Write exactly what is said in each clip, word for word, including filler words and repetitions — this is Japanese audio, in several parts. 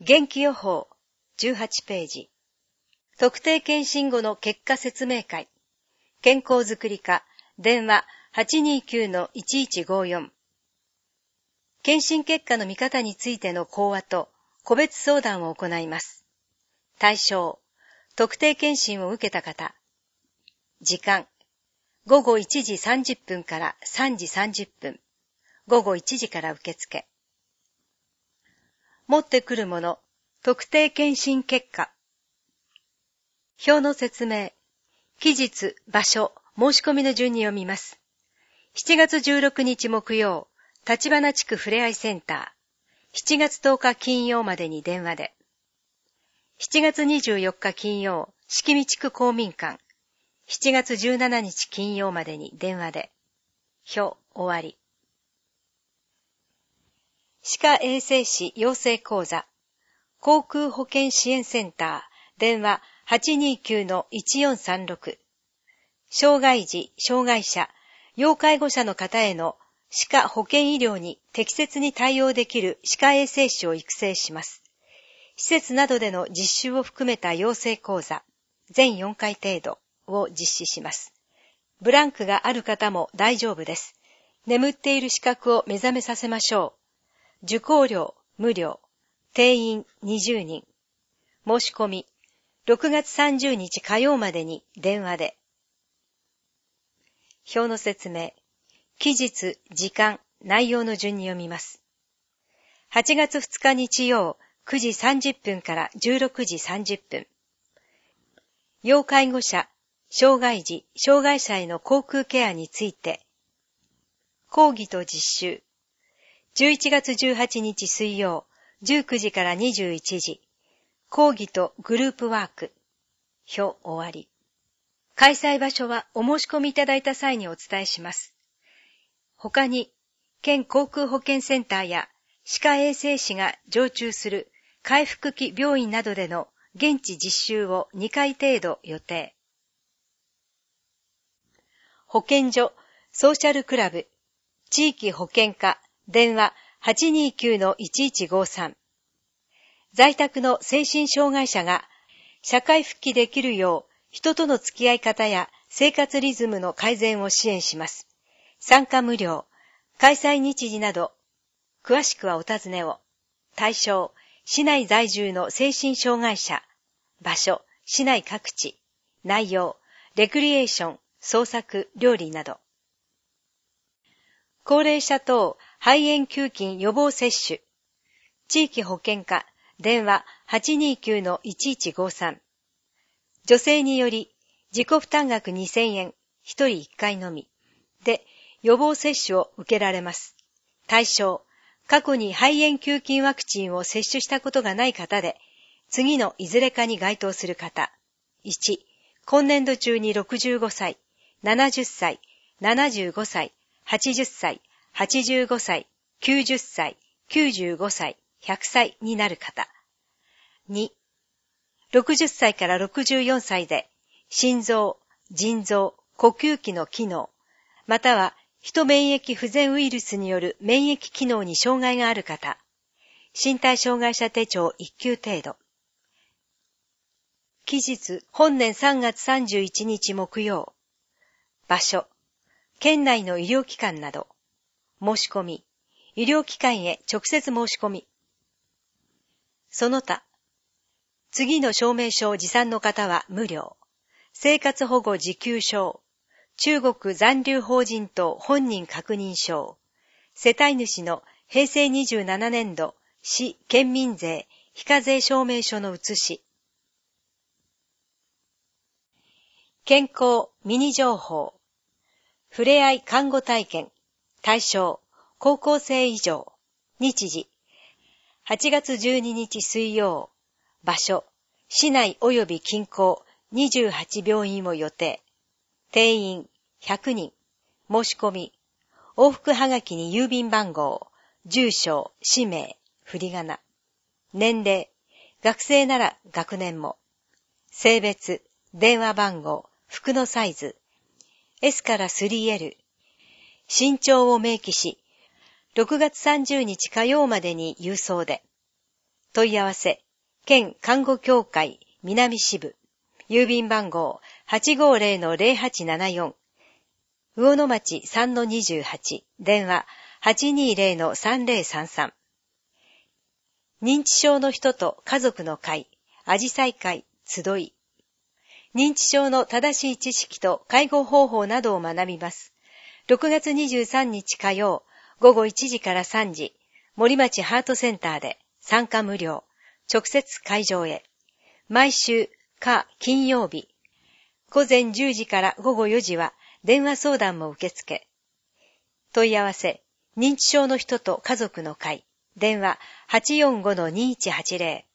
元気予報じゅうはちページ。特定健診後の結果説明会。健康づくり課、電話 はちにーきゅうのいちいちごよん。健診結果の見方についての講話と個別相談を行います。対象、特定健診を受けた方。時間、ごごいちじさんじゅっぷんからさんじさんじゅっぷん。ごごいちじから受付。持ってくるもの、特定健診結果。表の説明、期日、場所、申し込みの順に読みます。しちがつじゅうろくにち木曜、立花地区ふれあいセンター。しちがつとおか金曜までに電話で。しちがつにじゅうよっか金曜、敷見地区公民館。しちがつじゅうしちにち金曜までに電話で。表、終わり。歯科衛生士養成講座。航空保健支援センター。電話 はちにーきゅうのいちよんさんろく。障害児、障害者、要介護者の方への歯科保健医療に適切に対応できる歯科衛生士を育成します。施設などでの実習を含めた養成講座、全よんかい程度を実施します。ブランクがある方も大丈夫です。眠っている資格を目覚めさせましょう。受講料無料。定員にじゅうにん。申し込み、ろくがつさんじゅうにち火曜までに電話で。表の説明、期日、時間、内容の順に読みます。はちがつふつか日曜、くじさんじゅっぷんからじゅうろくじさんじゅっぷん。要介護者、障害児、障害者への口腔ケアについて。講義と実習。じゅういちがつじゅうはちにち水曜、じゅうくじからにじゅういちじ。講義とグループワーク。表終わり。開催場所はお申し込みいただいた際にお伝えします。他に、県航空保健センターや歯科衛生士が常駐する回復期病院などでの現地実習をにかい程度予定。保健所、ソーシャルクラブ、地域保健課、電話 はちにーきゅうのいちいちごさん。在宅の精神障害者が社会復帰できるよう人との付き合い方や生活リズムの改善を支援します。参加無料、開催日時など、詳しくはお尋ねを。対象、市内在住の精神障害者。場所、市内各地。内容、レクリエーション、創作、料理など。高齢者等肺炎球菌予防接種。地域保健課、電話 はちにーきゅうのいちいちごさん。助成により、自己負担額にせんえん、ひとりいっかいのみ。で、予防接種を受けられます。対象、過去に肺炎球菌ワクチンを接種したことがない方で、次のいずれかに該当する方。いち、今年度中にろくじゅうごさい、ななじゅっさい、ななじゅうごさい、はちじゅっさい、はちじゅうごさい、きゅうじゅっさい、きゅうじゅうごさい、ひゃくさいになる方。に、ろくじゅっさいからろくじゅうよんさいで、心臓、腎臓、呼吸器の機能、またはヒト免疫不全ウイルスによる免疫機能に障害がある方。身体障害者手帳いっきゅう程度。期日、本年さんがつさんじゅういちにち木曜。場所、県内の医療機関など。申し込み、医療機関へ直接申し込み。その他、次の証明書を持参の方は無料。生活保護受給証、中国残留法人等本人確認証、世帯主のへいせいにじゅうななねんど市県民税非課税証明書の写し。健康ミニ情報、ふれあい看護体験、対象、高校生以上、日時、はちがつじゅうににち水曜、場所、市内及び近郊にじゅうはち病院を予定。定員ひゃくにん。申し込み。往復はがきに郵便番号、住所、氏名、振り仮名。年齢、学生なら学年も。性別、電話番号、服のサイズ、エス から スリーエル。身長を明記し、ろくがつさんじゅうにち火曜までに郵送で。 問い合わせ、県看護協会南支部、郵便番号 はちごーぜろのぜろはちななよん、魚野町 さんのにじゅうはち、電話 はちにーぜろのさんぜろさんさん。認知症の人と家族の会、あじさい会、集い。認知症の正しい知識と介護方法などを学びます。ろくがつにじゅうさんにち火曜、午後いちじからさんじ、森町ハートセンターで参加無料、直接会場へ。毎週、火、金曜日、午前じゅうじから午後よじは電話相談も受付。問い合わせ、認知症の人と家族の会、電話 はちよんごのにいちはちぜろ。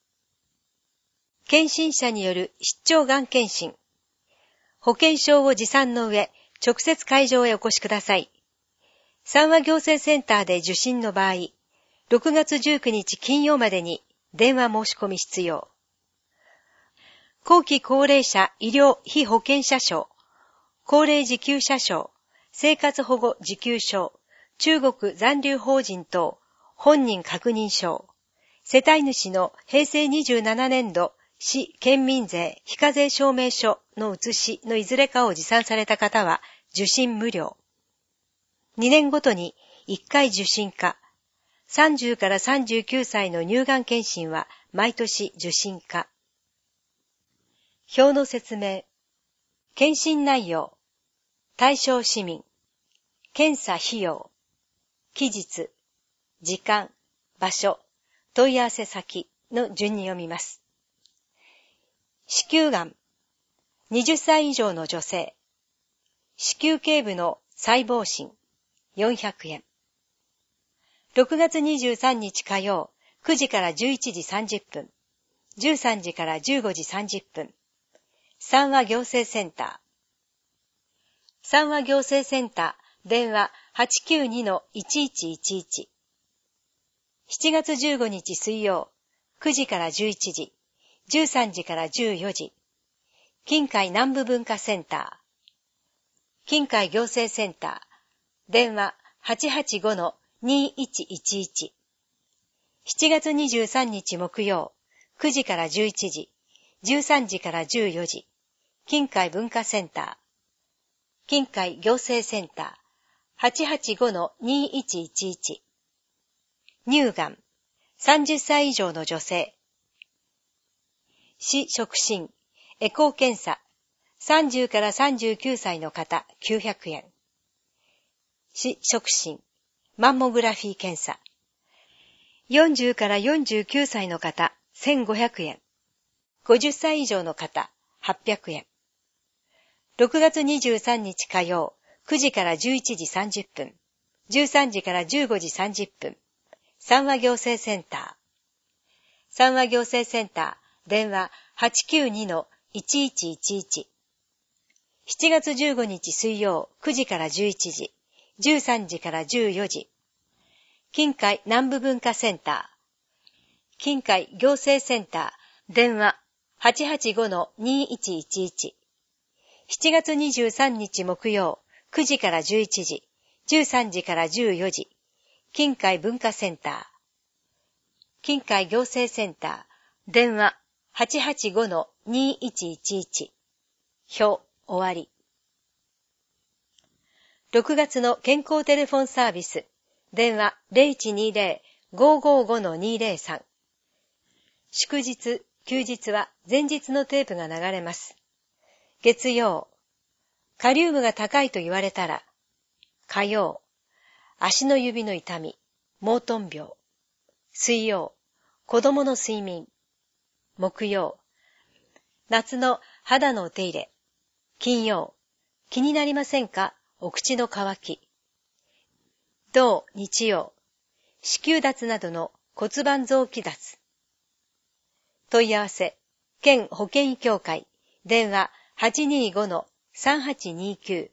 検診者による出張がん検診。保険証を持参の上、直接会場へお越しください。三和行政センターで受診の場合、ろくがつじゅうくにち金曜までに電話申し込み必要。後期高齢者医療被保険者証、高齢受給者証、生活保護受給証、中国残留邦人等、本人確認証、世帯主のへいせいにじゅうななねんど市県民税非課税証明書の写しのいずれかを持参された方は受診無料。にねんごとにいっかい受診可。さんじゅうからさんじゅうきゅうさいの乳がん検診は毎年受診可。表の説明。検診内容。対象市民。検査費用。期日。時間。場所。問い合わせ先の順に読みます。子宮がん。はたち以上の女性。子宮頸部の細胞診。よんひゃくえん。ろくがつにじゅうさんにち火曜、くじからじゅういちじさんじゅっぷん。じゅうさんじからじゅうごじさんじゅっぷん。三和行政センター。三和行政センター、電話 はちきゅうにのいちいちいちいち。しちがつじゅうごにち水曜、くじからじゅういちじ、じゅうさんじからじゅうよじ。近海南部文化センター。近海行政センター、電話 はちはちごのにいちいちいち。しちがつにじゅうさんにち木曜、くじからじゅういちじ、じゅうさんじからじゅうよじ。近海文化センター。近海行政センター。はちはちごのにいちいちいち。乳がん。さんじゅっさい以上の女性。市触診。エコー検査。さんじゅうからさんじゅうきゅうさいの方きゅうひゃくえん。市触診。マンモグラフィー検査。よんじゅうからよんじゅうきゅうさいの方せんごひゃくえん。ごじゅっさい以上の方はっぴゃくえん。ろくがつにじゅうさんにち火曜、くじからじゅういちじさんじゅっぷん、じゅうさんじからじゅうごじさんじゅっぷん。三和行政センター。三和行政センター、電話 はちきゅうにのいちいちいちいち。しちがつじゅうごにち水曜、くじからじゅういちじ、じゅうさんじからじゅうよじ。近海南部文化センター。近海行政センター、電話 はちはちごのにいちいちいち。しちがつにじゅうさんにち木曜、くじからじゅういちじ、じゅうさんじからじゅうよじ。近海文化センター。近海行政センター、電話 はちはちごのにいちいちいち。表、終わり。ろくがつの健康テレフォンサービス、電話 ゼロいちにゼロ ごーごーごのにゼロさん。祝日、休日は前日のテープが流れます。月曜、カリウムが高いと言われたら、火曜、足の指の痛み、モートン病。水曜、子供の睡眠。木曜、夏の肌のお手入れ。金曜、気になりませんか？お口の渇き。土、日曜、子宮脱などの骨盤臓器脱。問い合わせ、県保健医協会、電話 はちにーごのさんはちにきゅう。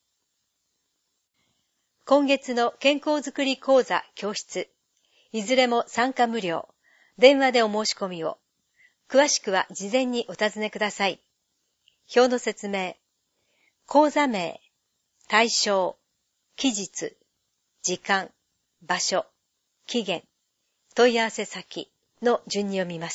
今月の健康づくり講座教室、いずれも参加無料、電話でお申し込みを。詳しくは事前にお尋ねください。表の説明、講座名、対象、期日、時間、場所、期限、問い合わせ先の順に読みます。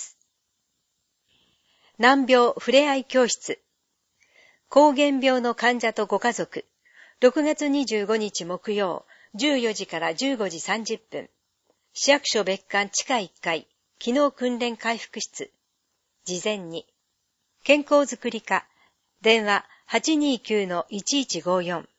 難病ふれあい教室。膠原病の患者とご家族。ろくがつにじゅうごにち木曜、じゅうよじからじゅうごじさんじゅっぷん。市役所別館地下いっかい、機能訓練回復室。事前に。健康づくり課。電話 はちにーきゅうのいちいちごよん。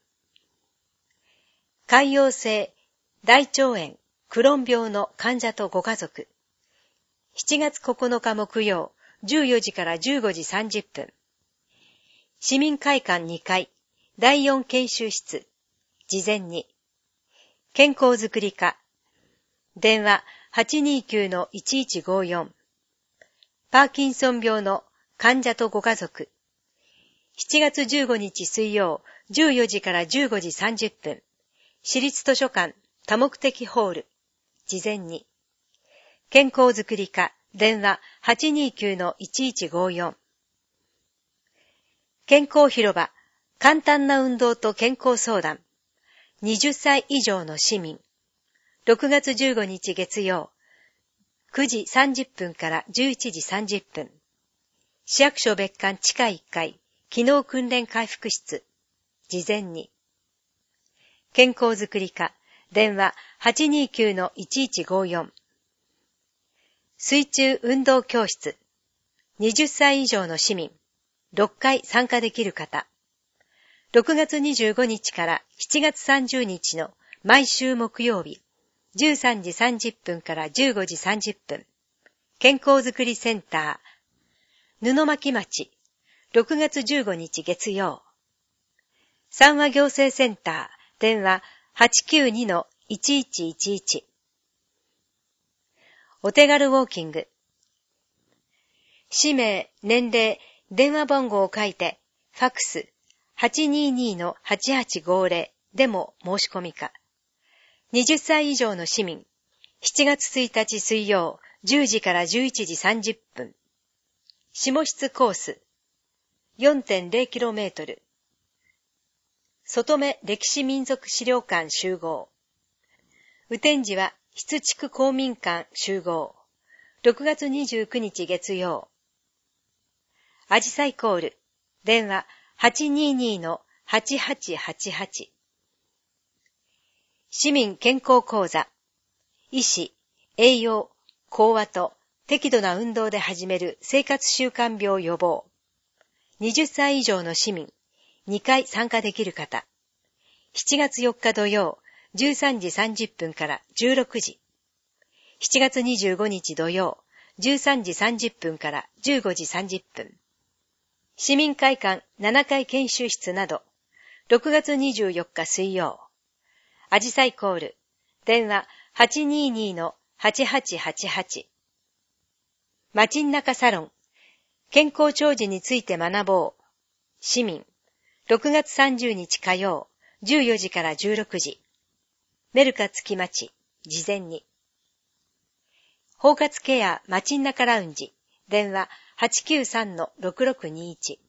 潰瘍性大腸炎クローン病の患者とご家族。しちがつここのか木曜、じゅうよじからじゅうごじさんじゅっぷん。市民会館にかい、だいよん研修室。事前に。健康づくり課。電話 はちにーきゅうのいちいちごよん。パーキンソン病の患者とご家族。しちがつじゅうごにち水曜、じゅうよじからじゅうごじさんじゅっぷん。市立図書館多目的ホール。事前に。健康づくり課。電話 はちにーきゅうのいちいちごよん。健康広場。簡単な運動と健康相談。はたち以上の市民。ろくがつじゅうごにち月曜。くじさんじゅっぷんからじゅういちじさんじゅっぷん。市役所別館地下いっかい、機能訓練回復室。事前に。健康づくり課。電話 はちにーきゅうのいちいちごよん。水中運動教室。はたち以上の市民。ろっかい参加できる方。ろくがつにじゅうごにちからしちがつさんじゅうにちの毎週木曜日、じゅうさんじさんじゅっぷんからじゅうごじさんじゅっぷん。健康づくりセンター。布巻町。ろくがつじゅうごにち月曜。三和行政センター。電話 はちきゅうにのいちいちいちいち。お手軽ウォーキング。氏名、年齢、電話番号を書いて、ファックス はちにーにのはちはちごぜろ でも申し込みか。はたち以上の市民。しちがつついたち水曜、じゅうじからじゅういちじさんじゅっぷん。下室コース。よんてんぜろキロメートル。外目歴史民族資料館集合。雨天時は出築公民館集合。ろくがつにじゅうくにち月曜。あじさいコール。電話 はちにーにのはちはちはちはち。市民健康講座。医師、栄養、講話と適度な運動で始める生活習慣病予防。はたち以上の市民。にかい参加できる方。しちがつよっか土曜、じゅうさんじさんじゅっぷんからじゅうろくじ。しちがつにじゅうごにち土曜、じゅうさんじさんじゅっぷんからじゅうごじさんじゅっぷん。市民会館ななかい研修室など。ろくがつにじゅうよっか水曜。あじさいコール。電話 はちにーにのはちはちはちはち。街ん中サロン。健康長寿について学ぼう。市民。ろくがつさんじゅうにち火曜、じゅうよじからじゅうろくじ。メルカ月町、事前に。包括ケア街ん中ラウンジ。電話 はちきゅうさんのろくろくにいち。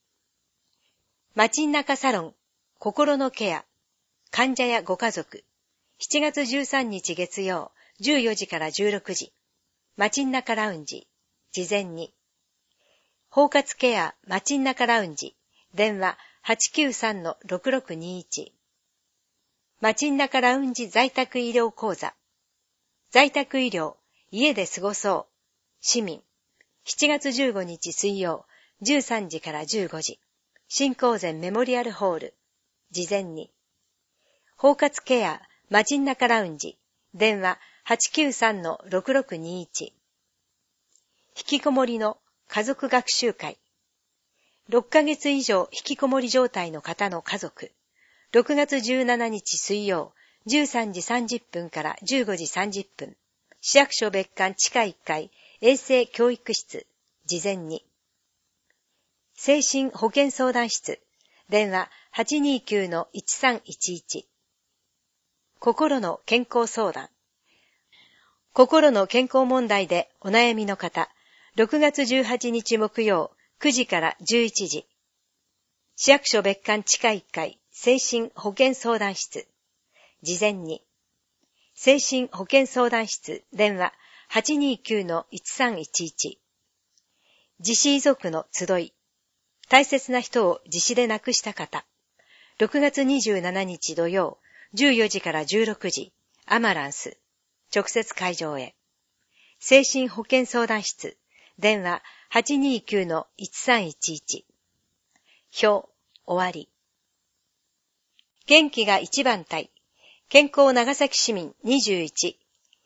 街ん中サロン。心のケア。患者やご家族。しちがつじゅうさんにち月曜、じゅうよじからじゅうろくじ。街ん中ラウンジ。事前に。包括ケア街ん中ラウンジ。電話 はちきゅうさんのろくろくにいち。街ん中ラウンジ在宅医療講座。在宅医療、家で過ごそう。市民。しちがつじゅうごにち水曜、じゅうさんじからじゅうごじ。新興前メモリアルホール。事前に。包括ケア街ん中ラウンジ。電話 はちきゅうさんのろくろくにいち。引きこもりの家族学習会。ろっかげつ以上引きこもり状態の方の家族。ろくがつじゅうしちにち水曜、じゅうさんじさんじゅっぷんからじゅうごじさんじゅっぷん。市役所別館地下いっかい、衛生教育室。事前に。精神保健相談室。電話 はちにーきゅうのいちさんいちいち。心の健康相談。心の健康問題でお悩みの方。ろくがつじゅうはちにち木曜、くじからじゅういちじ。市役所別館地下いっかい、精神保健相談室。事前に。精神保健相談室、電話はちにーきゅうのいちさんいちいち。自死遺族の集い。大切な人を自死で亡くした方。ろくがつにじゅうしちにち土曜、じゅうよじからじゅうろくじ、アマランス。直接会場へ。精神保健相談室。電話 はちにーきゅうのいちさんいちいち。表、終わり。元気が一番隊。健康長崎市民にじゅういち。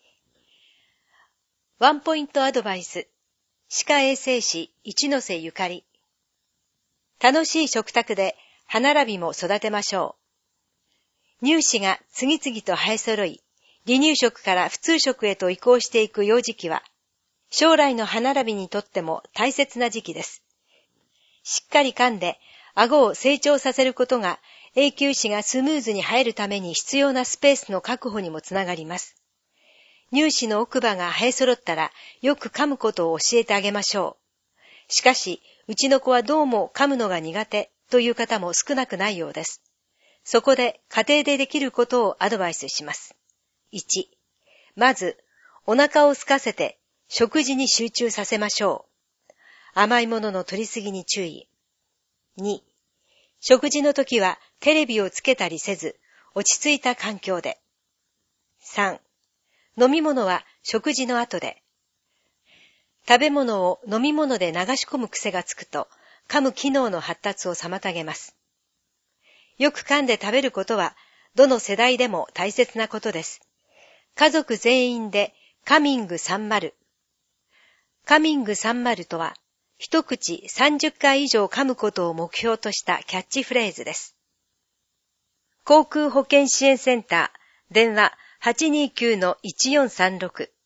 ワンポイントアドバイス。歯科衛生士一ノ瀬ゆかり。楽しい食卓で歯並びも育てましょう。乳歯が次々と生え揃い、離乳食から普通食へと移行していく幼児期は、将来の歯並びにとっても大切な時期です。しっかり噛んで顎を成長させることが永久歯がスムーズに生えるために必要なスペースの確保にもつながります。乳歯の奥歯が生え揃ったらよく噛むことを教えてあげましょう。しかし、うちの子はどうも噛むのが苦手という方も少なくないようです。そこで家庭でできることをアドバイスします。いち、まず、お腹を空かせて食事に集中させましょう。甘いものの摂りすぎに注意。に、食事の時はテレビをつけたりせず、落ち着いた環境で。さん、飲み物は食事の後で。食べ物を飲み物で流し込む癖がつくと、噛む機能の発達を妨げます。よく噛んで食べることは、どの世代でも大切なことです。家族全員でカミングさんじゅう。カミングさんじゅうとは、一口さんじゅっかい以上噛むことを目標としたキャッチフレーズです。航空保健支援センター、電話 はちにーきゅうのいちよんさんろく。